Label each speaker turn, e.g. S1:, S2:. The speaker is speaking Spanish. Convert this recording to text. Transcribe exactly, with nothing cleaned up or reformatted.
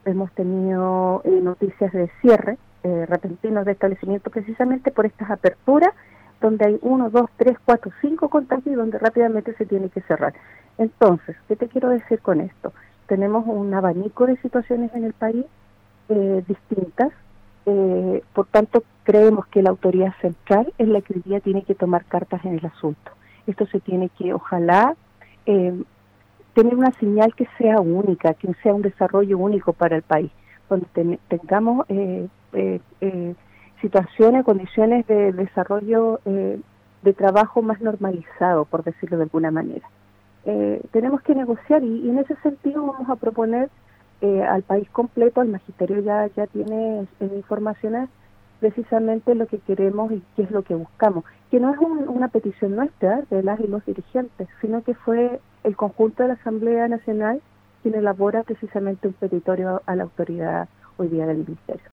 S1: hemos tenido eh, noticias de cierre eh, repentinos de establecimientos precisamente por estas aperturas, donde hay uno, dos, tres, cuatro, cinco contagios y donde rápidamente se tiene que cerrar. Entonces, ¿qué te quiero decir con esto? Tenemos un abanico de situaciones en el país eh, distintas, eh, por tanto creemos que la autoridad central es la que hoy día tiene que tomar cartas en el asunto. Esto se tiene que, ojalá, eh, tener una señal que sea única, que sea un desarrollo único para el país, donde ten, tengamos eh, eh, eh, situaciones, condiciones de desarrollo eh, de trabajo más normalizado, por decirlo de alguna manera. Eh, tenemos que negociar y, y en ese sentido vamos a proponer eh, al país completo, el magisterio ya, ya tiene en informaciones precisamente lo que queremos y qué es lo que buscamos, que no es un, una petición nuestra de las y los dirigentes, sino que fue el conjunto de la Asamblea Nacional quien elabora precisamente un petitorio a la autoridad hoy día del Ministerio.